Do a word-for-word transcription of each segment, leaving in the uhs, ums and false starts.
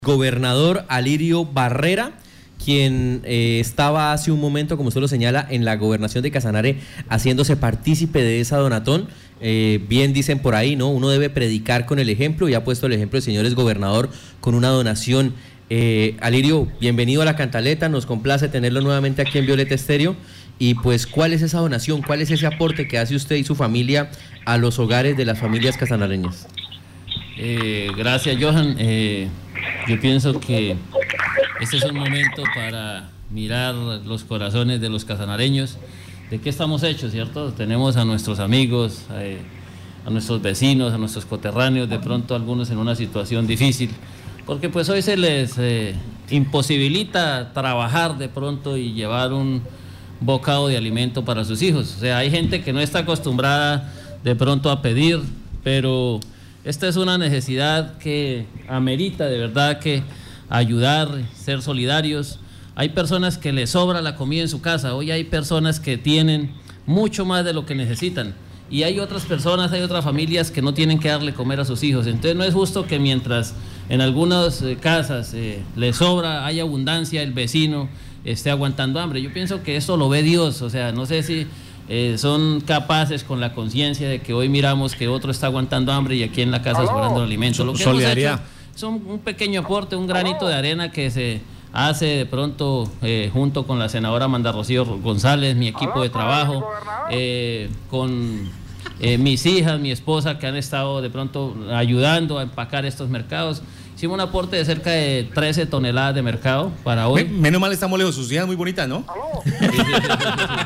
Gobernador Alirio Barrera, quien eh, estaba hace un momento, como usted lo señala, en la gobernación de Casanare, haciéndose partícipe de esa donatón. Eh, bien dicen por ahí, ¿no? Uno debe predicar con el ejemplo, y ha puesto el ejemplo el señor ex gobernador con una donación. Eh, Alirio, bienvenido a La Cantaleta, nos complace tenerlo nuevamente aquí en Violeta Estéreo. Y pues, ¿cuál es esa donación? ¿Cuál es ese aporte que hace usted y su familia a los hogares de las familias casanareñas? Eh, gracias, Johan. Eh, yo pienso que este es un momento para mirar los corazones de los casanareños, de qué estamos hechos, ¿cierto? Tenemos a nuestros amigos, eh, a nuestros vecinos, a nuestros coterráneos, de pronto algunos en una situación difícil, porque pues hoy se les eh, imposibilita trabajar de pronto y llevar un bocado de alimento para sus hijos. O sea, hay gente que no está acostumbrada de pronto a pedir, pero esta es una necesidad que amerita de verdad que ayudar, ser solidarios. Hay personas que les sobra la comida en su casa, hoy hay personas que tienen mucho más de lo que necesitan, y hay otras personas, hay otras familias que no tienen que darle comer a sus hijos. Entonces no es justo que mientras en algunas eh, casas eh, les sobra, hay abundancia, el vecino esté aguantando hambre. Yo pienso que eso lo ve Dios. O sea, no sé si Eh, son capaces con la conciencia de que hoy miramos que otro está aguantando hambre y aquí en la casa sobrando alimento. Lo que Solidaridad. hemos hecho son un pequeño aporte, un granito de arena que se hace de pronto eh, junto con la senadora Amanda Rocío González, mi equipo de trabajo, eh, con eh, mis hijas, mi esposa, que han estado de pronto ayudando a empacar estos mercados. Hicimos un aporte de cerca de trece toneladas de mercado para hoy. Menos mal estamos lejos, sus hijas muy bonitas, ¿no? Sí, sí, sí, sí, sí.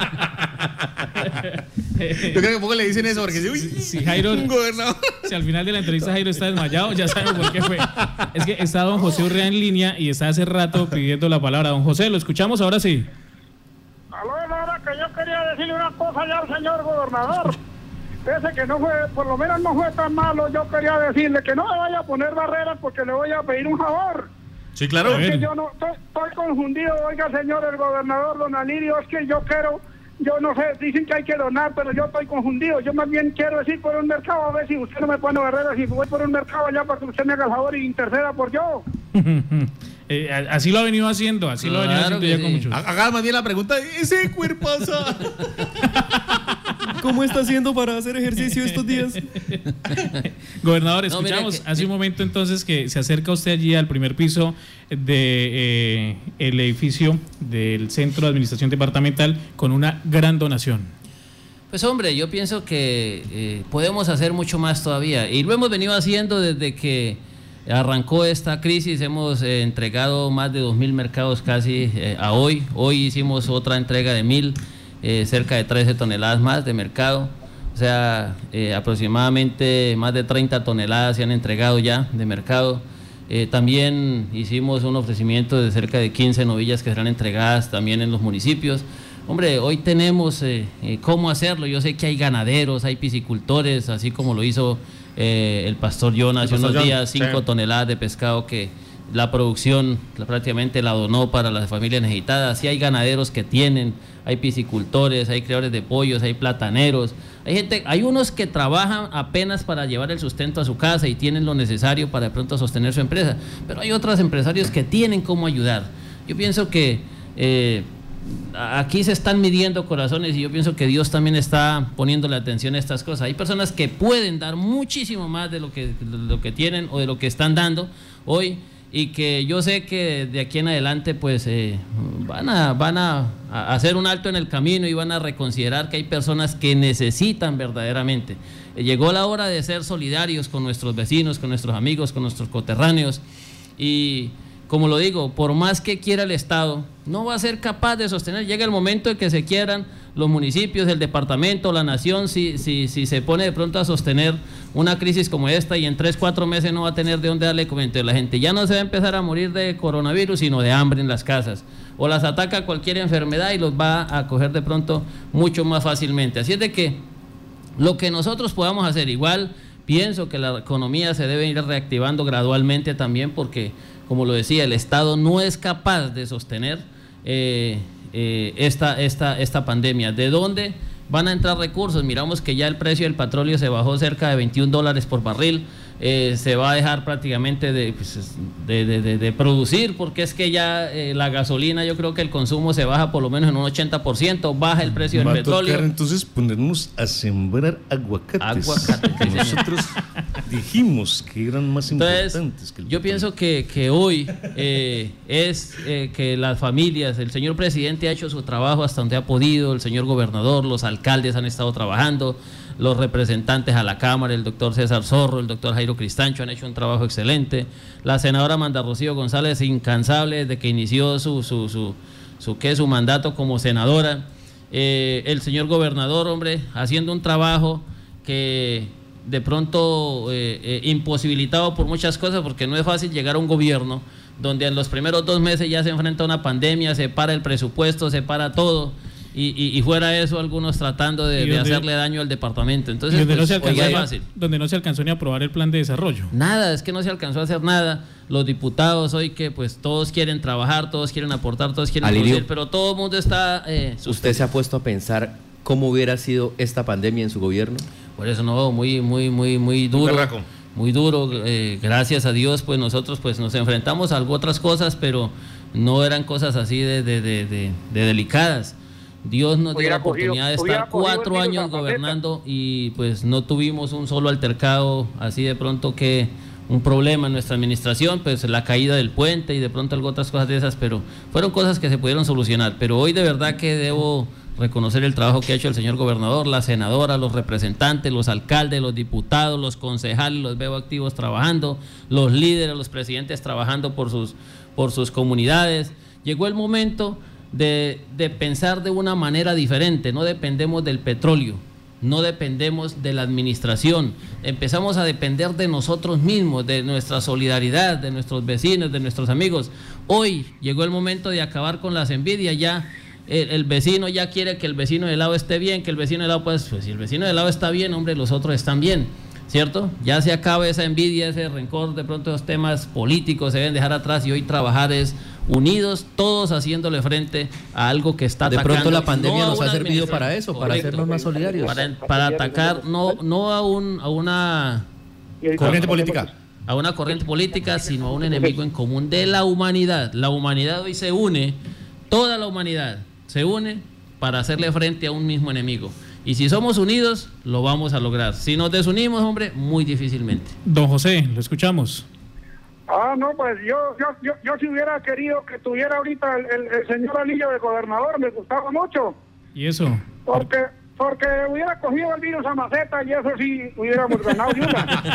Yo creo que poco le dicen eso porque si, uy, si Jairo, un gobernador. Si al final de la entrevista Jairo está desmayado, ya sabemos por qué fue. Es que está don José Urrea en línea y está hace rato pidiendo la palabra. Don José, lo escuchamos ahora sí. Aló, ahora que yo quería decirle una cosa ya al señor gobernador. Ese que no fue, por lo menos no fue tan malo. Yo quería decirle que no me vaya a poner barreras porque le voy a pedir un favor. Sí, claro. Es que yo no estoy, estoy confundido, oiga, señor el gobernador don Alirio, es que yo quiero, yo no sé, dicen que hay que donar, pero yo estoy confundido. Yo más bien quiero decir por un mercado, a ver si usted no me pone barreras, y voy por un mercado allá para que usted me haga el favor y interceda por yo. eh, así lo ha venido haciendo, así claro, lo ha venido haciendo ya sí. Con muchos. Haga más bien la pregunta, ¿ese cuerpazo? ¿Cómo está haciendo para hacer ejercicio estos días? Gobernador, escuchamos no, que, hace un momento entonces que se acerca usted allí al primer piso de eh, el edificio del Centro de Administración Departamental con una gran donación. Pues hombre, yo pienso que eh, podemos hacer mucho más todavía, y lo hemos venido haciendo desde que arrancó esta crisis. Hemos eh, entregado más de dos mil mercados casi eh, a hoy. Hoy hicimos otra entrega de mil. Eh, cerca de trece toneladas más de mercado, o sea, eh, aproximadamente más de treinta toneladas se han entregado ya de mercado. Eh, también hicimos un ofrecimiento de cerca de quince novillas que serán entregadas también en los municipios. Hombre, hoy tenemos eh, eh, cómo hacerlo. Yo sé que hay ganaderos, hay piscicultores, así como lo hizo eh, el pastor John hace unos días, cinco toneladas de pescado que la producción la, prácticamente la donó para las familias necesitadas. Sí hay ganaderos que tienen, hay piscicultores, hay criadores de pollos, hay plataneros, hay gente, hay unos que trabajan apenas para llevar el sustento a su casa y tienen lo necesario para de pronto sostener su empresa, pero hay otros empresarios que tienen cómo ayudar. Yo pienso que eh, aquí se están midiendo corazones, y yo pienso que Dios también está poniéndole atención a estas cosas. Hay personas que pueden dar muchísimo más de lo que, de lo que tienen o de lo que están dando hoy, y que yo sé que de aquí en adelante pues eh, van, a, van a, a hacer un alto en el camino y van a reconsiderar que hay personas que necesitan verdaderamente. Eh, llegó la hora de ser solidarios con nuestros vecinos, con nuestros amigos, con nuestros coterráneos, y como lo digo, por más que quiera el Estado, no va a ser capaz de sostener. Llega el momento en que se quieran los municipios, el departamento, la nación, si, si, si se pone de pronto a sostener una crisis como esta, y en tres, cuatro meses no va a tener de dónde darle comentario. La gente ya no se va a empezar a morir de coronavirus, sino de hambre en las casas. O las ataca cualquier enfermedad y los va a coger de pronto mucho más fácilmente. Así es de que lo que nosotros podamos hacer, igual pienso que la economía se debe ir reactivando gradualmente también, porque como lo decía, el Estado no es capaz de sostener eh, eh, esta, esta, esta pandemia. ¿De dónde? van a entrar recursos. Miramos que ya el precio del petróleo se bajó cerca de veintiún dólares por barril. Eh, se va a dejar prácticamente de, pues, de, de, de, de producir, porque es que ya eh, la gasolina, yo creo que el consumo se baja por lo menos en un ochenta por ciento, baja el precio del va petróleo. Va a tocar entonces ponernos a sembrar aguacates. Aguacates, que nosotros dijimos que eran más Entonces, importantes que el yo petróleo. pienso que, que hoy eh, es eh, que las familias, el señor presidente ha hecho su trabajo hasta donde ha podido, el señor gobernador, los alcaldes han estado trabajando, los representantes a la Cámara, el doctor César Zorro, el doctor Jairo Cristancho han hecho un trabajo excelente, la senadora Amanda Rocío González, incansable desde que inició su, su, su, su, ¿qué? su mandato como senadora, eh, el señor gobernador, hombre, haciendo un trabajo que de pronto eh, eh, imposibilitado por muchas cosas, porque no es fácil llegar a un gobierno donde en los primeros dos meses ya se enfrenta a una pandemia, se para el presupuesto, se para todo. Y, y, y fuera eso, algunos tratando de, de hacerle daño al departamento. Entonces, donde, pues, no se oiga, alcanzó, fácil. donde no se alcanzó ni a aprobar el plan de desarrollo. Nada, es que no se alcanzó a hacer nada. Los diputados hoy que pues todos quieren trabajar, todos quieren aportar, todos quieren Alirio, producir, pero todo el mundo está... Eh, ¿Usted se ha puesto a pensar cómo hubiera sido esta pandemia en su gobierno? Por eso no, muy, muy, muy, muy duro. Berraco. Muy duro, eh, gracias a Dios, pues nosotros pues nos enfrentamos a algo, otras cosas, pero no eran cosas así de, de, de, de, de delicadas. Dios nos dio Hubiera la oportunidad cogido- de hubiera estar cogido cuatro el virus años a Faceta. gobernando y pues no tuvimos un solo altercado así de pronto que un problema en nuestra administración, pues la caída del puente y de pronto algo otras cosas de esas, pero fueron cosas que se pudieron solucionar. Pero hoy de verdad que debo reconocer el trabajo que ha hecho el señor gobernador, la senadora, los representantes, los alcaldes, los diputados, los concejales, los veo activos trabajando, los líderes, los presidentes trabajando por sus, por sus comunidades. Llegó el momento de, de pensar de una manera diferente, no dependemos del petróleo, no dependemos de la administración, empezamos a depender de nosotros mismos, de nuestra solidaridad, de nuestros vecinos, de nuestros amigos. Hoy llegó el momento de acabar con las envidias, ya el, el vecino ya quiere que el vecino de lado esté bien, que el vecino de lado, pues, pues si el vecino de lado está bien, hombre, los otros están bien, ¿cierto? Ya se acaba esa envidia, ese rencor, de pronto los temas políticos se deben dejar atrás y hoy trabajar es unidos, todos haciéndole frente a algo que está De atacando. pronto la pandemia no a nos ha una servido administración. para eso, para Correcto. hacernos más solidarios. Para, para atacar no, no a, un, a una Corriente política. a una corriente política, sino a un enemigo en común de la humanidad. La humanidad hoy se une, toda la humanidad se une para hacerle frente a un mismo enemigo. Y si somos unidos, lo vamos a lograr. Si nos desunimos, hombre, muy difícilmente. Don José, lo escuchamos. Ah, no, pues yo, yo, yo, yo si hubiera querido que tuviera ahorita el, el, el señor Alillo de gobernador, me gustaba mucho, ¿Y eso? porque porque hubiera cogido el virus a maceta y eso sí hubiéramos ganado de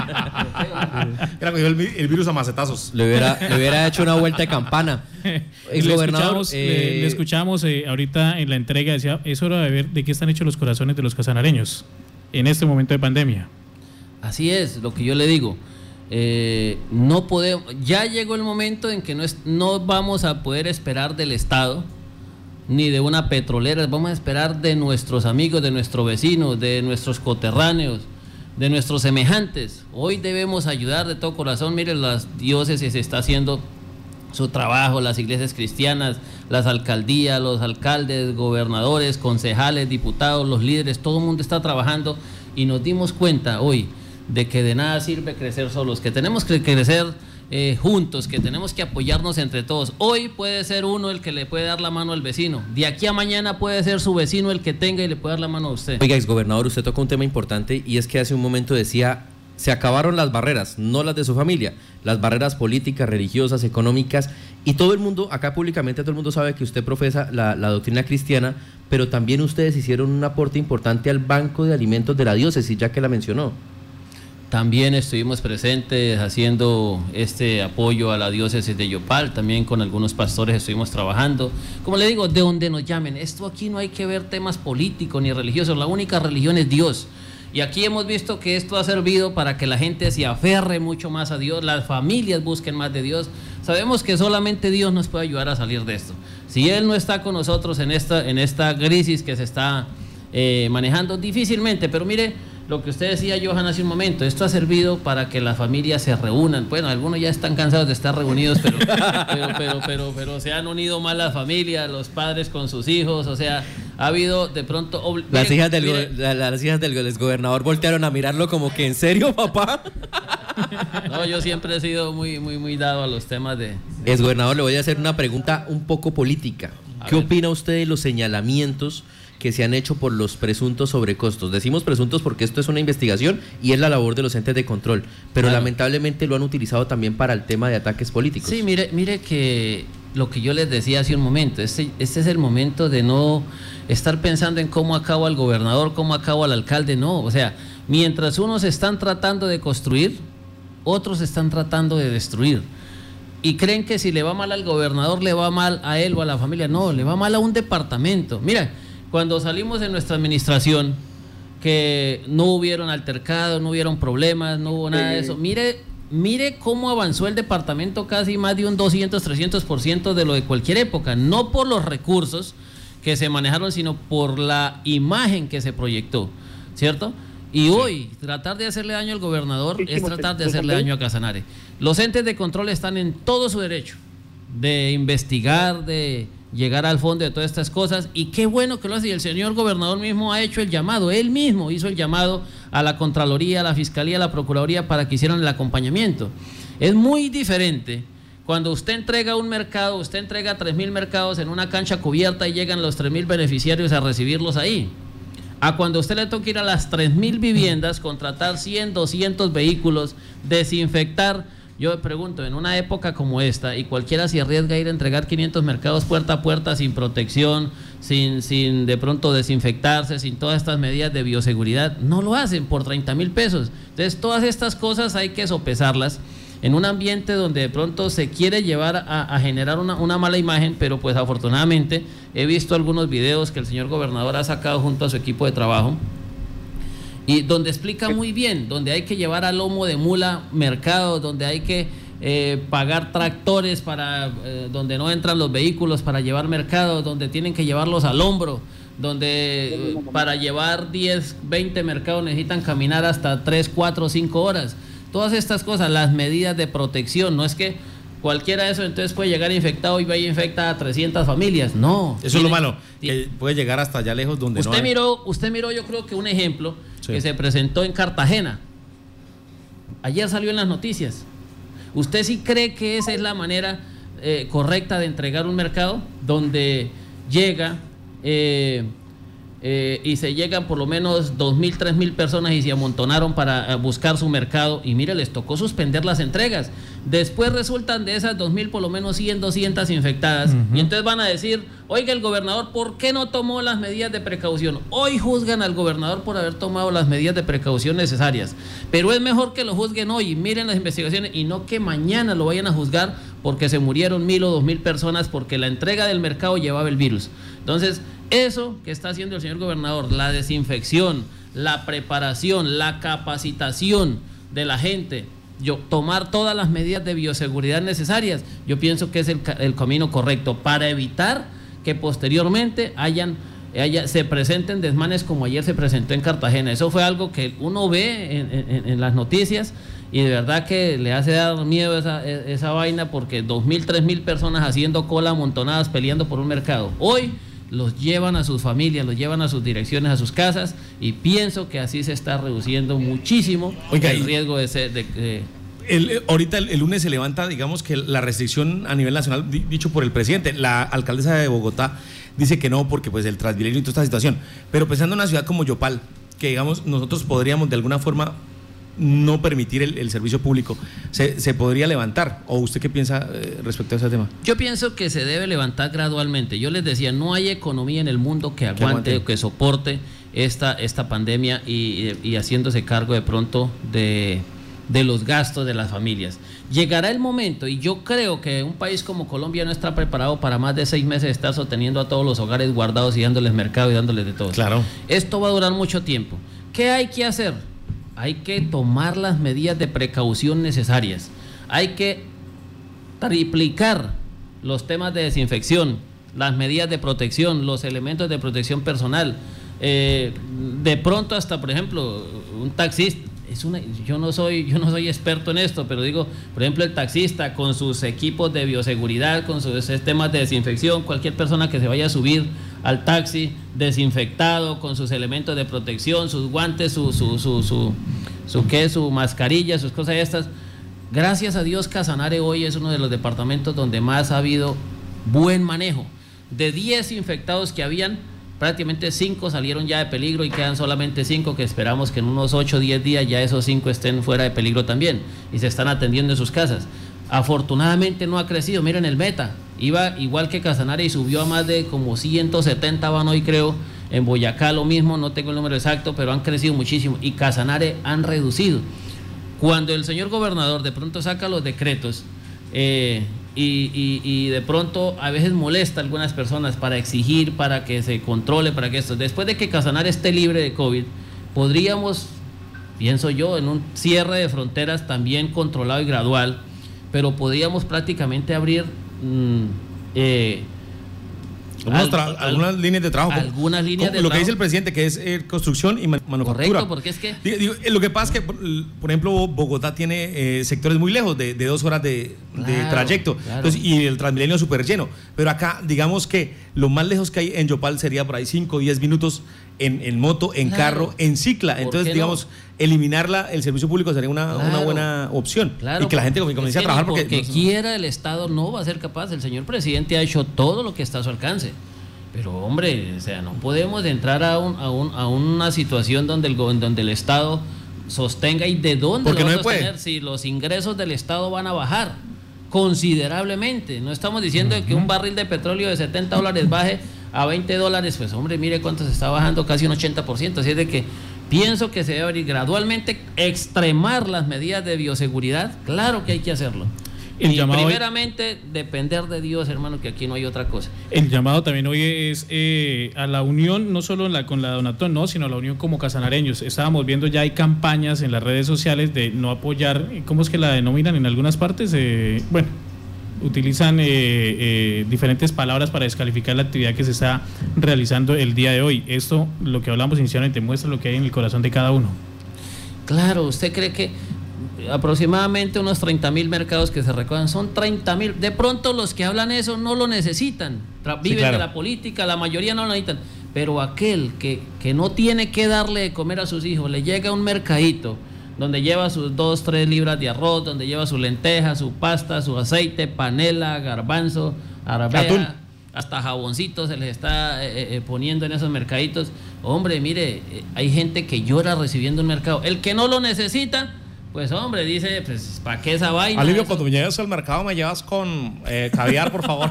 una. Era cogido el, vi- el virus a macetazos. Le hubiera, le hubiera hecho una vuelta de campana. Le Exgobernador, escuchamos, le- eh, le escuchamos eh, ahorita en la entrega, decía, es hora de ver de qué están hechos los corazones de los casanareños en este momento de pandemia. Así es, lo que yo le digo. Eh, no podemos, ya llegó el momento en que no, es, no vamos a poder esperar del Estado ni de una petrolera, vamos a esperar de nuestros amigos, de nuestros vecinos, de nuestros coterráneos, de nuestros semejantes. Hoy debemos ayudar de todo corazón. Miren, las diócesis está haciendo su trabajo, las iglesias cristianas, las alcaldías, los alcaldes, gobernadores, concejales, diputados, los líderes, todo el mundo está trabajando y nos dimos cuenta hoy de que de nada sirve crecer solos, que tenemos que crecer eh, juntos, que tenemos que apoyarnos entre todos. Hoy puede ser uno el que le puede dar la mano al vecino, de aquí a mañana puede ser su vecino el que tenga y le puede dar la mano a usted. Oiga, exgobernador, usted tocó un tema importante y es que hace un momento decía, se acabaron las barreras, no las de su familia, las barreras políticas, religiosas, económicas, y todo el mundo, acá públicamente todo el mundo sabe que usted profesa la, la doctrina cristiana, pero también ustedes hicieron un aporte importante al Banco de Alimentos de la Diócesis, ya que la mencionó. También estuvimos presentes haciendo este apoyo a la diócesis de Yopal, también con algunos pastores estuvimos trabajando. Como le digo, de donde nos llamen, esto aquí no hay que ver temas políticos ni religiosos, la única religión es Dios. Y aquí hemos visto que esto ha servido para que la gente se aferre mucho más a Dios, las familias busquen más de Dios. Sabemos que solamente Dios nos puede ayudar a salir de esto. Si Él no está con nosotros en esta, en esta crisis que se está eh, manejando, difícilmente, pero mire, lo que usted decía, Johan, hace un momento, esto ha servido para que las familias se reúnan. Bueno, algunos ya están cansados de estar reunidos, pero, pero, pero, pero, pero se han unido más las familias, los padres con sus hijos, o sea, ha habido de pronto... Las mire, hijas del mire, go- la- las hijas del go- gobernador voltearon a mirarlo como que, ¿en serio, papá? No, yo siempre he sido muy, muy, muy dado a los temas de... de Es gobernador, le voy a hacer una pregunta un poco política. A ¿Qué ver. opina usted de los señalamientos que se han hecho por los presuntos sobrecostos? Decimos presuntos porque esto es una investigación y es la labor de los entes de control, pero Claro. lamentablemente lo han utilizado también para el tema de ataques políticos. Sí, mire, mire que lo que yo les decía hace un momento, este, este es el momento de no estar pensando en cómo acabo al gobernador, cómo acabo al alcalde, no, o sea, mientras unos están tratando de construir, otros están tratando de destruir. Y creen que si le va mal al gobernador, le va mal a él o a la familia. No, le va mal a un departamento. Mira, cuando salimos de nuestra administración, que no hubieron altercados, no hubieron problemas, no hubo nada de eso. Mire, mire cómo avanzó el departamento, casi más de un doscientos, trescientos por ciento de lo de cualquier época. No por los recursos que se manejaron, sino por la imagen que se proyectó, ¿cierto? Y hoy, tratar de hacerle daño al gobernador es tratar de hacerle daño a Casanare. Los entes de control están en todo su derecho de investigar, de llegar al fondo de todas estas cosas, y qué bueno que lo hace. Y el señor gobernador mismo ha hecho el llamado, él mismo hizo el llamado a la Contraloría, a la Fiscalía, a la Procuraduría para que hicieran el acompañamiento. Es muy diferente cuando usted entrega un mercado, usted entrega tres mil mercados en una cancha cubierta y llegan los tres mil beneficiarios a recibirlos ahí, a cuando a usted le toca ir a las tres mil viviendas, contratar cien, doscientos vehículos, desinfectar. Yo me pregunto, en una época como esta, y cualquiera se arriesga a ir a entregar quinientos mercados puerta a puerta sin protección, sin, sin de pronto desinfectarse, sin todas estas medidas de bioseguridad, no lo hacen por treinta mil pesos. Entonces todas estas cosas hay que sopesarlas en un ambiente donde de pronto se quiere llevar a, a generar una, una mala imagen, pero pues afortunadamente he visto algunos videos que el señor gobernador ha sacado junto a su equipo de trabajo, y donde explica muy bien, donde hay que llevar a lomo de mula mercados, donde hay que eh, pagar tractores para eh, donde no entran los vehículos para llevar mercados, donde tienen que llevarlos al hombro, donde eh, para llevar diez, veinte mercados necesitan caminar hasta tres, cuatro, cinco horas. Todas estas cosas, las medidas de protección, no es que cualquiera de eso entonces puede llegar infectado y vaya infecta a trescientas familias, no. Eso es lo malo, que puede llegar hasta allá lejos donde usted no hay. miró, usted miró yo creo que un ejemplo Sí. que se presentó en Cartagena. Ayer salió en las noticias. ¿Usted sí cree que esa es la manera eh, correcta de entregar un mercado? Donde llega eh, eh, y se llegan por lo menos dos mil, tres mil personas y se amontonaron para eh, buscar su mercado, y mire, les tocó suspender las entregas. Después resultan de esas dos mil por lo menos cien, doscientas infectadas, uh-huh. Y entonces van a decir, oiga, el gobernador, ¿por qué no tomó las medidas de precaución? Hoy juzgan al gobernador por haber tomado las medidas de precaución necesarias, pero es mejor que lo juzguen hoy y miren las investigaciones, y no que mañana lo vayan a juzgar porque se murieron mil o dos mil personas porque la entrega del mercado llevaba el virus. Entonces, eso que está haciendo el señor gobernador, la desinfección, la preparación, la capacitación de la gente, yo, tomar todas las medidas de bioseguridad necesarias, yo pienso que es el, el camino correcto para evitar que posteriormente hayan, haya, se presenten desmanes como ayer se presentó en Cartagena. Eso fue algo que uno ve en, en, en las noticias, y de verdad que le hace dar miedo esa, esa vaina, porque dos mil, tres mil personas haciendo cola, amontonadas, peleando por un mercado. Hoy los llevan a sus familias, los llevan a sus direcciones, a sus casas, y pienso que así se está reduciendo muchísimo Oiga, el riesgo de ser... De, de, el, ahorita el, el lunes se levanta, digamos que la restricción a nivel nacional, di, dicho por el presidente. La alcaldesa de Bogotá dice que no, porque pues el Transmilenio y toda esta situación. Pero pensando en una ciudad como Yopal, que digamos nosotros podríamos de alguna forma no permitir el, el servicio público, ¿se, se podría levantar? ¿O usted qué piensa eh, respecto a ese tema? Yo pienso que se debe levantar gradualmente. Yo les decía, no hay economía en el mundo que aguante o que soporte esta, esta pandemia, y, y haciéndose cargo de pronto de, de los gastos de las familias. Llegará el momento, y yo creo que un país como Colombia no está preparado para más de seis meses de estar sosteniendo a todos los hogares guardados y dándoles mercado y dándoles de todo. Claro. Esto va a durar mucho tiempo. ¿Qué hay que hacer? Hay que tomar las medidas de precaución necesarias. Hay que triplicar los temas de desinfección, las medidas de protección, los elementos de protección personal. Eh, de pronto hasta, por ejemplo, un taxista, es una, yo no soy, yo no soy experto en esto, pero digo, por ejemplo, el taxista con sus equipos de bioseguridad, con sus sistemas de desinfección, cualquier persona que se vaya a subir al taxi desinfectado, con sus elementos de protección, sus guantes, su, su, su, su, su, ¿qué? Su mascarilla, sus cosas estas. Gracias a Dios, Casanare hoy es uno de los departamentos donde más ha habido buen manejo. De diez infectados que habían, prácticamente cinco salieron ya de peligro y quedan solamente cinco que esperamos que en unos ocho o diez días ya esos cinco estén fuera de peligro también y se están atendiendo en sus casas. Afortunadamente no ha crecido, miren el Meta, iba igual que Casanare y subió a más de como ciento setenta van hoy creo, en Boyacá lo mismo, no tengo el número exacto, pero han crecido muchísimo y Casanare han reducido. Cuando el señor gobernador de pronto saca los decretos, eh, Y, y, y de pronto a veces molesta a algunas personas para exigir, para que se controle, para que esto, después de que Casanare esté libre de COVID, podríamos, pienso yo, en un cierre de fronteras también controlado y gradual, pero podríamos prácticamente abrir mmm, eh, Algunos al, algunas líneas de trabajo. Algunas líneas de lo trabajo. que dice el presidente, que es eh, construcción y man manufactura. Correcto, porque es que... Digo, digo, lo que pasa es que, por ejemplo, Bogotá tiene eh, sectores muy lejos, de, de dos horas de, claro, de trayecto, claro. Entonces, y el Transmilenio súper lleno. Pero acá, digamos que lo más lejos que hay en Yopal sería por ahí cinco o diez minutos en, en moto, en claro. carro, en cicla. Entonces, digamos, no? eliminarla, el servicio público sería una, claro. una buena opción. Claro, y que la gente comience a trabajar porque... Porque no, quiera el Estado no va a ser capaz. El señor presidente ha hecho todo lo que está a su alcance. Pero hombre, o sea, no podemos entrar a, un, a, un, a una situación donde el, donde el Estado sostenga y de dónde Porque lo va no a sostener si los ingresos del Estado van a bajar considerablemente. No estamos diciendo uh-huh. que un barril de petróleo de setenta dólares baje a veinte dólares, pues hombre, mire cuánto se está bajando, casi un ochenta por ciento. Así es de que pienso que se debe abrir gradualmente, extremar las medidas de bioseguridad, claro que hay que hacerlo. El y primeramente, hoy, depender de Dios, hermano, que aquí no hay otra cosa. El llamado también hoy es eh, a la unión, no solo la, con la Donatón, no, sino a la unión como casanareños. Estábamos viendo ya hay campañas en las redes sociales de no apoyar, ¿cómo es que la denominan en algunas partes? Eh, bueno, utilizan eh, eh, diferentes palabras para descalificar la actividad que se está realizando el día de hoy. Esto, lo que hablamos inicialmente, muestra lo que hay en el corazón de cada uno. Claro, ¿usted cree que aproximadamente unos treinta mil mercados que se recogen, son treinta mil, de pronto los que hablan eso no lo necesitan, viven sí, claro. de la política, la mayoría no lo necesitan, pero aquel que, que no tiene que darle de comer a sus hijos, le llega a un mercadito donde lleva sus dos, tres libras de arroz, donde lleva su lenteja, su pasta, su aceite, panela, garbanzo, arabea, hasta jaboncito se les está eh, eh, poniendo en esos mercaditos. Hombre, mire, eh, hay gente que llora recibiendo un mercado, el que no lo necesita, pues hombre, dice, pues ¿para qué esa vaina? Alivio, cuando me lleves al mercado me llevas con eh, caviar, por favor.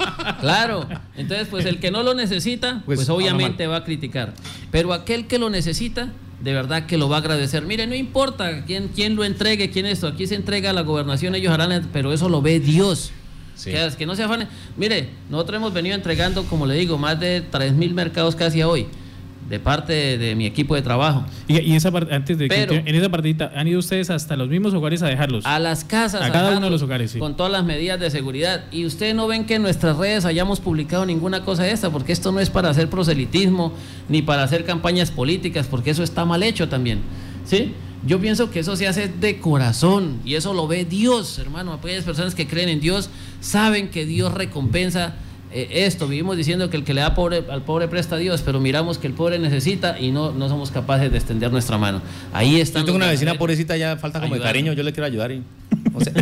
Claro, entonces pues el que no lo necesita, pues, pues obviamente va a criticar. Pero aquel que lo necesita, de verdad que lo va a agradecer. Mire, no importa quién, quién lo entregue, quién esto, aquí se entrega a la gobernación, ellos harán, pero eso lo ve Dios. Sí. Que, que no se afanen. Mire, nosotros hemos venido entregando, como le digo, más de tres mil mercados casi a hoy, de parte de, de mi equipo de trabajo. Y, y esa parte, antes de Pero, que en esa partidita, ¿han ido ustedes hasta los mismos hogares a dejarlos? A las casas, a cada uno de los hogares, sí. Con todas las medidas de seguridad. Y ustedes no ven que en nuestras redes hayamos publicado ninguna cosa de esta, porque esto no es para hacer proselitismo ni para hacer campañas políticas, porque eso está mal hecho también, ¿sí? Yo pienso que eso se hace de corazón y eso lo ve Dios, hermano. Aquellas personas que creen en Dios saben que Dios recompensa Eh, esto, vivimos diciendo que el que le da pobre, al pobre presta a Dios, pero miramos que el pobre necesita y no, no somos capaces de extender nuestra mano. Ahí está. Yo tengo una vecina pobrecita, ya falta como ayudar. De cariño, yo le quiero ayudar y... O sea,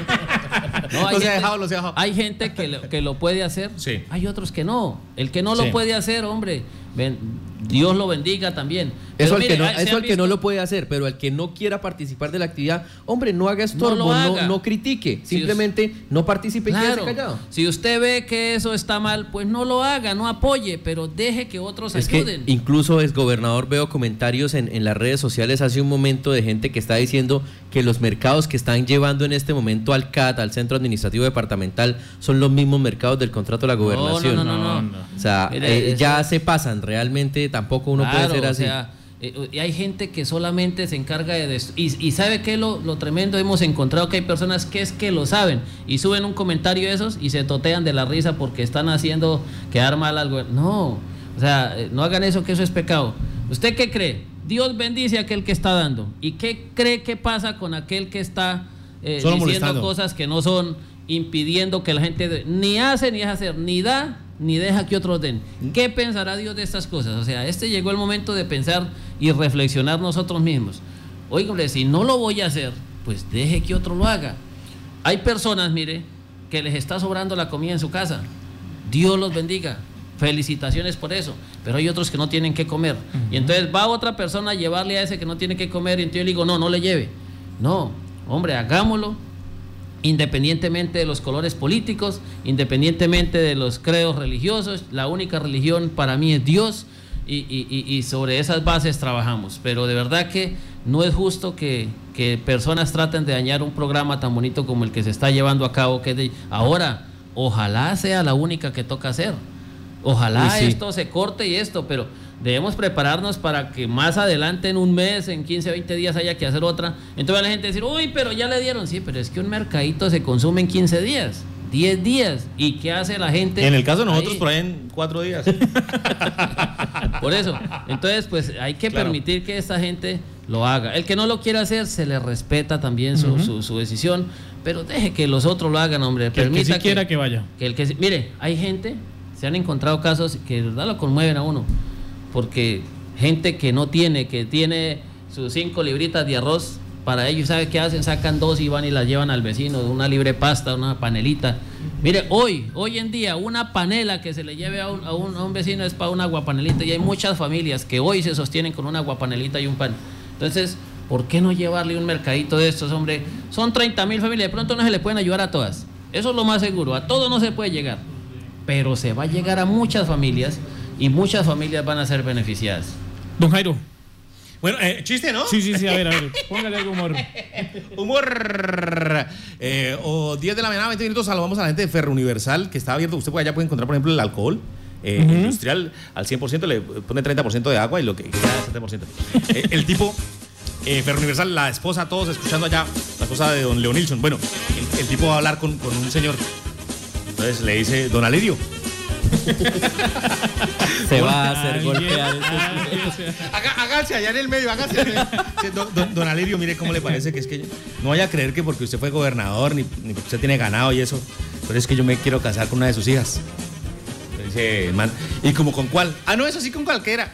no, hay, lo gente, dejado, lo dejado. hay gente que lo, que lo puede hacer, sí. Hay otros que no. El que no sí. lo puede hacer, hombre, ven, Dios lo bendiga también. Eso al mire, que, no, ¿se eso han el que no lo puede hacer, pero el que no quiera participar de la actividad, hombre, no haga estorbo, no, no, no critique, si simplemente us... no participe claro, y quédese callado. Si usted ve que eso está mal, pues no lo haga, no apoye, pero deje que otros es ayuden. Que incluso, es gobernador, veo comentarios en, en las redes sociales hace un momento de gente que está diciendo que los mercados que están llevando en este momento al C A T, al Centro Administrativo Departamental, son los mismos mercados del contrato de la gobernación. No, no, no, no, no. O sea, Mire, eh, ya se pasan, realmente tampoco uno claro, puede ser así. O sea, y hay gente que solamente se encarga de... Y, y ¿sabe qué? Lo, lo tremendo, hemos encontrado que hay personas que es que lo saben y suben un comentario de esos y se totean de la risa porque están haciendo quedar mal algo. No, o sea, no hagan eso, que eso es pecado. ¿Usted qué cree? Dios bendice a aquel que está dando. ¿Y qué cree que pasa con aquel que está eh, diciendo molestando. cosas que no son, impidiendo que la gente de, ni hace ni deja hacer, ni da ni deja que otros den? ¿Qué pensará Dios de estas cosas? O sea, este llegó el momento de pensar y reflexionar nosotros mismos. Oígale, si no lo voy a hacer, pues deje que otro lo haga. Hay personas, mire, que les está sobrando la comida en su casa. Dios los bendiga. Felicitaciones por eso. Pero hay otros que no tienen que comer. Uh-huh. Y entonces va otra persona a llevarle a ese que no tiene que comer y entonces yo le digo, no, no le lleve. No, hombre, hagámoslo independientemente de los colores políticos, independientemente de los credos religiosos. La única religión para mí es Dios y, y, y sobre esas bases trabajamos. Pero de verdad que no es justo que, que personas traten de dañar un programa tan bonito como el que se está llevando a cabo. Que de, ahora, ojalá sea la única que toca hacer. Ojalá sí, sí. esto se corte y esto, pero debemos prepararnos para que más adelante, en un mes, en quince, veinte días, haya que hacer otra. Entonces la gente decir, uy, pero ya le dieron. Sí, pero es que un mercadito se consume en quince días, diez días. ¿Y qué hace la gente? En el caso de nosotros, ahí? Por ahí en cuatro días. Por eso, entonces, pues hay que claro. permitir que esta gente lo haga. El que no lo quiera hacer, se le respeta también su, uh-huh. su, su decisión, pero deje que los otros lo hagan, hombre. Que Permita el que sí que, quiera que vaya. Que el que, mire, hay gente... Se han encontrado casos que de verdad lo conmueven a uno, porque gente que no tiene, que tiene sus cinco libritas de arroz, para ellos, ¿sabe qué hacen? Sacan dos y van y las llevan al vecino, una libre pasta, una panelita. Mire, hoy, hoy en día, una panela que se le lleve a un, a un, a un vecino es para una aguapanelita, y hay muchas familias que hoy se sostienen con una aguapanelita y un pan. Entonces, ¿por qué no llevarle un mercadito de estos, hombre? Son treinta mil familias, de pronto no se le pueden ayudar a todas. Eso es lo más seguro, a todo no se puede llegar. Pero se va a llegar a muchas familias y muchas familias van a ser beneficiadas. Don Jairo. Bueno, eh, chiste, ¿no? Sí, sí, sí, a ver, a ver, póngale algo humor. Humor. Eh, o diez de la mañana, veinte minutos, saludamos a la gente de Ferro Universal, que está abierto. Usted puede, allá puede encontrar, por ejemplo, el alcohol eh, uh-huh. industrial al cien por ciento, le pone treinta por ciento de agua y lo que queda setenta por ciento. eh, el tipo, eh, Ferro Universal, la esposa, todos escuchando allá, la esposa de don Leonilson. Bueno, el, el tipo va a hablar con, con un señor. Entonces le dice, don Alirio. Se va a hacer golpear. Hágase allá en el medio, hágase. Don, don, don Alirio, mire cómo le parece que es que no vaya a creer que porque usted fue gobernador, ni, ni porque usted tiene ganado y eso, pero es que yo me quiero casar con una de sus hijas. Dice el man, ¿y como con cuál? Ah, no, eso sí con cualquiera.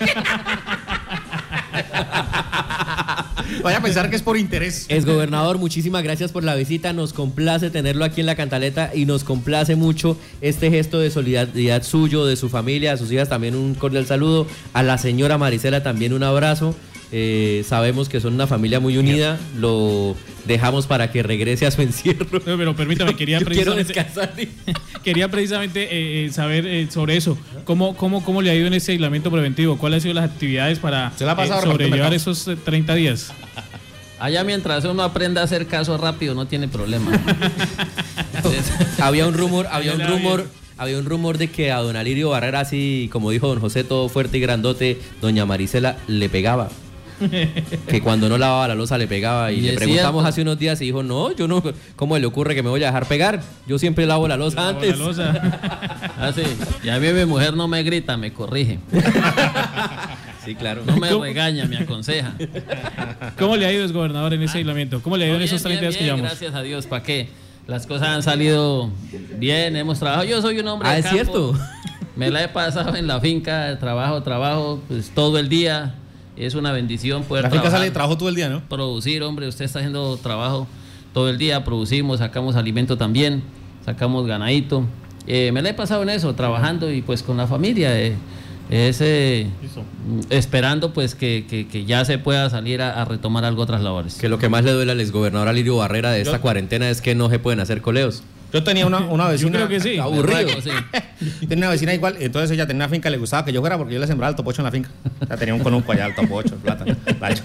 Vaya a pensar que es por interés. Es gobernador, muchísimas gracias por la visita. Nos complace tenerlo aquí en La Cantaleta y nos complace mucho este gesto de solidaridad suyo, de su familia, a sus hijas también un cordial saludo. A la señora Marisela también un abrazo. Eh, sabemos que son una familia muy unida. Lo dejamos para que regrese a su encierro. No, pero permítame, quería Yo precisamente, quiero descansar. quería precisamente eh, saber eh, sobre eso. ¿Cómo, cómo, ¿Cómo le ha ido en ese aislamiento preventivo? ¿Cuáles han sido las actividades para eh, sobrellevar esos eh, treinta días? Allá mientras uno aprenda a hacer caso rápido no tiene problema. había un rumor, había un rumor, había un rumor de que a don Alirio Barrera, así como dijo don José, todo fuerte y grandote, doña Marisela le pegaba. Que cuando no lavaba la loza le pegaba y, y le preguntamos cierto. Hace unos días y dijo, no, yo no, ¿cómo le ocurre que me voy a dejar pegar? Yo siempre lavo la loza lavo antes. La loza. Ah, sí. Y a mí mi mujer no me grita, me corrige. Sí, claro. No me regaña, me aconseja. ¿Cómo le ha ido, exgobernador, en ese aislamiento? ¿Cómo le ha ido no, en bien, esos treinta días que llevamos? Gracias a Dios, ¿para qué? Las cosas han salido bien, hemos trabajado. Yo soy un hombre ah, de ¿es campo. cierto? Me la he pasado en la finca, trabajo, trabajo, pues todo el día. Es una bendición poder la finca trabajar. Sale de trabajo todo el día, ¿no? Producir, hombre, usted está haciendo trabajo todo el día, producimos, sacamos alimento también, sacamos ganadito. Eh, me la he pasado en eso, trabajando y pues con la familia, eh, es, eh, esperando pues que, que, que ya se pueda salir a, a retomar algo otras labores. Que lo que más le duele al exgobernador Alirio Barrera de esta Yo, cuarentena es que no se pueden hacer coleos. Yo tenía una, una vecina. Yo creo que sí. Aburrido. Sí. Tenía una vecina igual, entonces ella tenía una finca, le gustaba que yo fuera porque yo le sembraba el topocho en la finca. Ya tenía un conuco allá, el topocho, el plátano.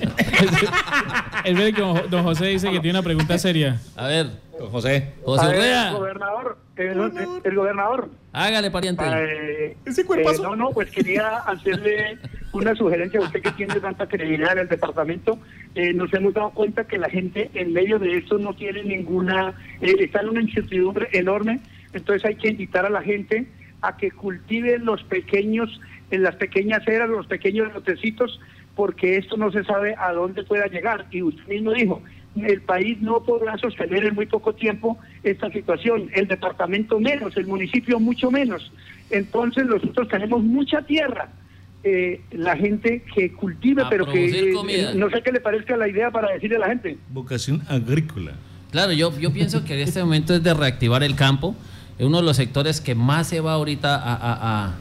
Es verdad que don José dice que tiene una pregunta seria. A ver, don José. José Urrea. El gobernador, el, el gobernador. Hágale, pariente. Eh, Ese cuerpazo. Eh, no, no, pues quería hacerle una sugerencia a usted que tiene tanta credibilidad en el departamento. Eh, nos hemos dado cuenta que la gente en medio de esto no tiene ninguna, eh, está en una incertidumbre enorme. Entonces hay que invitar a la gente a que cultive los pequeños, en las pequeñas eras, los pequeños lotecitos, porque esto no se sabe a dónde pueda llegar. Y usted mismo dijo, el país no podrá sostener en muy poco tiempo esta situación, el departamento menos, el municipio mucho menos. Entonces nosotros tenemos mucha tierra, eh, la gente que cultive, a pero que comida. eh, no sé qué le parezca la idea para decirle a la gente. Vocación agrícola. Claro, yo, yo pienso que en este momento es de reactivar el campo. Es uno de los sectores que más se va ahorita a, a, a,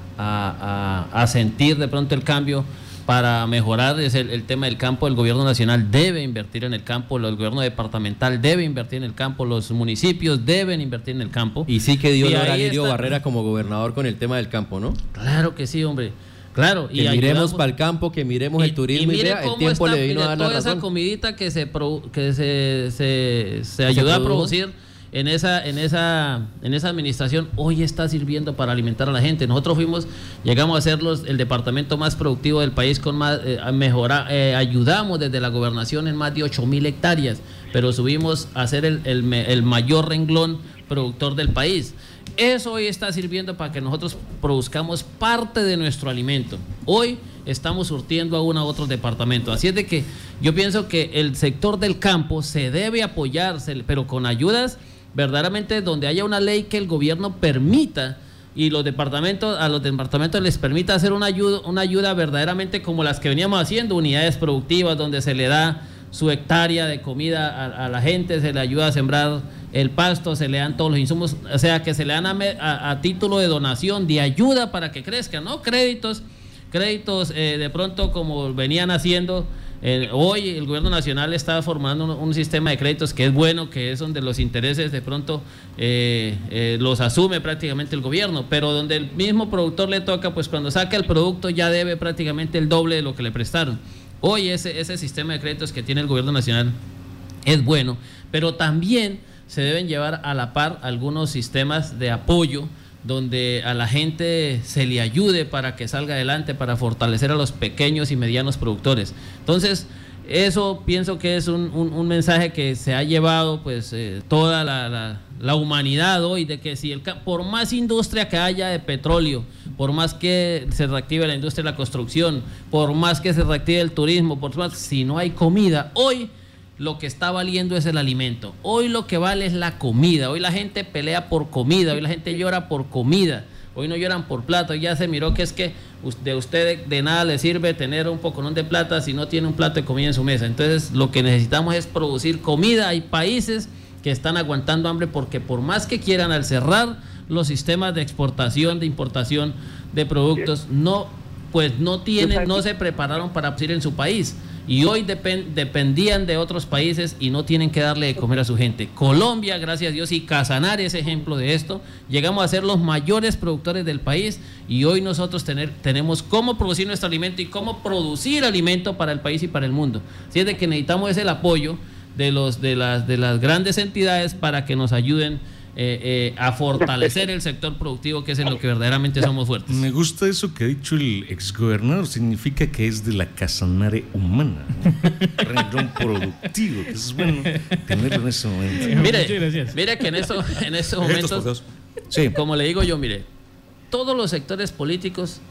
a, a, a sentir de pronto el cambio para mejorar es el, el tema del campo. El gobierno nacional debe invertir en el campo, el gobierno departamental debe invertir en el campo, los municipios deben invertir en el campo. Y sí que dio Y honor a ahí Lirio está. Barrera como gobernador con el tema del campo, ¿no? Claro que sí, hombre. Claro. Que y miremos ayudamos. para el campo, que miremos el turismo y, mire vea, el cómo tiempo está, le vino mire, a dar la toda esa razón. comidita que se pro- que se, se, se ayuda a produjo. producir en esa en esa en esa administración hoy está sirviendo para alimentar a la gente. Nosotros fuimos, llegamos a ser los, el departamento más productivo del país con más eh, a mejorar, eh, ayudamos desde la gobernación en más de ocho mil hectáreas, pero subimos a ser el, el, el mayor renglón productor del país. Eso hoy está sirviendo para que nosotros produzcamos parte de nuestro alimento. Hoy estamos surtiendo a uno a otro departamento. Así es de que yo pienso que el sector del campo se debe apoyarse, pero con ayudas verdaderamente donde haya una ley que el gobierno permita y los departamentos, a los departamentos les permita hacer una ayuda, una ayuda verdaderamente como las que veníamos haciendo, unidades productivas donde se le da su hectárea de comida a, a la gente, se le ayuda a sembrar el pasto, se le dan todos los insumos, o sea, que se le dan a, a, a título de donación, de ayuda para que crezcan, ¿no? Créditos, créditos eh, de pronto como venían haciendo. Eh, hoy el gobierno nacional está formando un, un sistema de créditos que es bueno, que es donde los intereses de pronto eh, eh, los asume prácticamente el gobierno, pero donde el mismo productor le toca, pues cuando saca el producto ya debe prácticamente el doble de lo que le prestaron. Hoy ese, ese sistema de créditos que tiene el gobierno nacional es bueno, pero también se deben llevar a la par algunos sistemas de apoyo donde a la gente se le ayude para que salga adelante, para fortalecer a los pequeños y medianos productores. Entonces, eso pienso que es un, un, un mensaje que se ha llevado pues eh, toda la, la, la humanidad hoy, de que si el, por más industria que haya de petróleo, por más que se reactive la industria de la construcción, por más que se reactive el turismo, por más, si no hay comida, hoy lo que está valiendo es el alimento. Hoy lo que vale es la comida. Hoy la gente pelea por comida. Hoy la gente llora por comida. Hoy no lloran por plata. Hoy ya se miró que es que de usted de nada le sirve tener un poconón de plata si no tiene un plato de comida en su mesa. Entonces lo que necesitamos es producir comida. Hay países que están aguantando hambre porque por más que quieran, al cerrar los sistemas de exportación, de importación de productos, no, pues no tienen, no se prepararon para producir en su país. Y hoy depend, dependían de otros países y no tienen que darle de comer a su gente. Colombia, gracias a Dios, y Casanare es ejemplo de esto. Llegamos a ser los mayores productores del país y hoy nosotros tener, tenemos cómo producir nuestro alimento y cómo producir alimento para el país y para el mundo. Así es de que necesitamos el apoyo de, los, de, las, de las grandes entidades para que nos ayuden Eh, eh, a fortalecer el sector productivo, que es en lo que verdaderamente somos fuertes. Me gusta eso que ha dicho el exgobernador, significa que es de la Casanare humana, ¿no? Renglón productivo, que es bueno tenerlo en ese momento. Mire, mire que en, eso, en esos momentos, sí, como le digo yo, mire, todos los sectores políticos,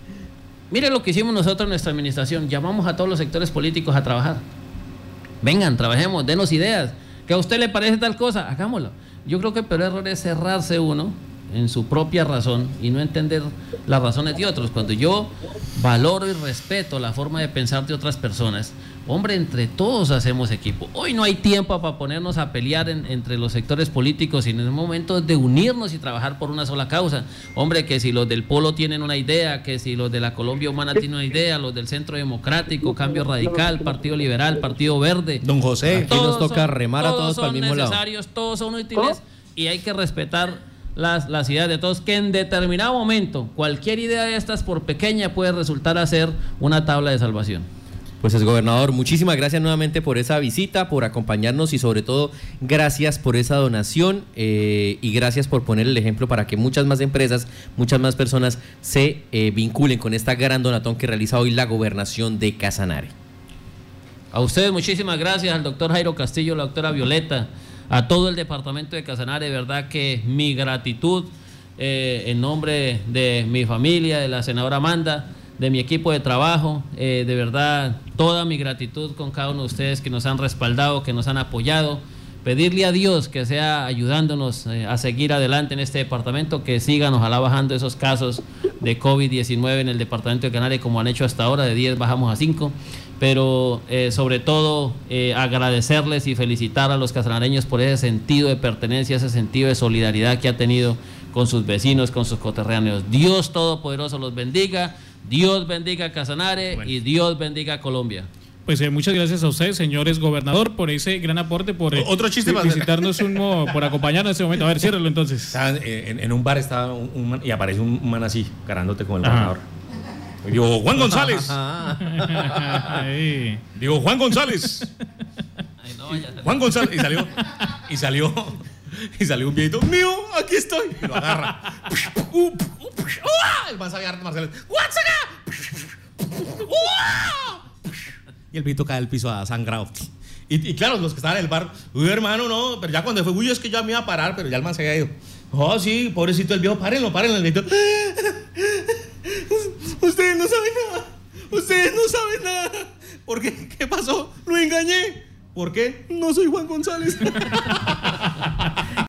mire lo que hicimos nosotros en nuestra administración, llamamos a todos los sectores políticos a trabajar. Vengan, trabajemos, denos ideas, que a usted le parece tal cosa, hagámoslo. Yo creo que el peor error es cerrarse uno en su propia razón y no entender las razones de otros. Cuando yo valoro y respeto la forma de pensar de otras personas, hombre, entre todos hacemos equipo. Hoy no hay tiempo para ponernos a pelear en, entre los sectores políticos, sino en el momento de unirnos y trabajar por una sola causa. Hombre, que si los del Polo tienen una idea, que si los de la Colombia Humana tienen una idea, los del Centro Democrático, Cambio Radical, Partido Liberal, Partido Verde. Don José, aquí nos toca son, remar a todos, todos para el mismo lado. Todos son necesarios, todos son útiles y hay que respetar las, las ideas de todos, que en determinado momento cualquier idea de estas, por pequeña, puede resultar a ser una tabla de salvación. Pues es gobernador, muchísimas gracias nuevamente por esa visita, por acompañarnos y sobre todo gracias por esa donación eh, y gracias por poner el ejemplo para que muchas más empresas, muchas más personas se eh, vinculen con esta gran donatón que realiza hoy la gobernación de Casanare. A ustedes muchísimas gracias, al doctor Jairo Castillo, la doctora Violeta, a todo el departamento de Casanare, de verdad que mi gratitud eh, en nombre de mi familia, de la senadora Amanda, de mi equipo de trabajo. Eh, de verdad, toda mi gratitud con cada uno de ustedes que nos han respaldado, que nos han apoyado. Pedirle a Dios que sea ayudándonos eh, a seguir adelante en este departamento, que sigan ojalá bajando esos casos de COVID diecinueve en el departamento de Canarias como han hecho hasta ahora, de diez bajamos a cinco, pero eh, sobre todo eh, agradecerles y felicitar a los casanareños por ese sentido de pertenencia, ese sentido de solidaridad que ha tenido con sus vecinos, con sus coterráneos. Dios Todopoderoso los bendiga, Dios bendiga a Casanare bueno. y Dios bendiga a Colombia. Pues eh, muchas gracias a ustedes, señores gobernador, por ese gran aporte, por eh, otro chiste por visitarnos, un, por acompañarnos en este momento. A ver, ciérralo entonces. Estaba en, en un bar estaba un, un man, y aparece un man así, carándote con el gobernador. Digo, Juan González. Digo, Juan González. Juan González. Y salió, y salió, y salió un viejito, mío, aquí estoy. Y lo agarra. El man sabía arte marcial. Y el pito cae al piso sangrado. Y, y claro, los que estaban en el bar, uy, hermano, no, pero ya cuando fue, uy, es que ya me iba a parar, pero ya el man se había ido. Oh, sí, pobrecito el viejo, párenlo, párenlo. El viejito, ustedes no saben nada, ustedes no saben nada. ¿Por qué? ¿Qué pasó? Lo engañé. ¿Por qué? No soy Juan González.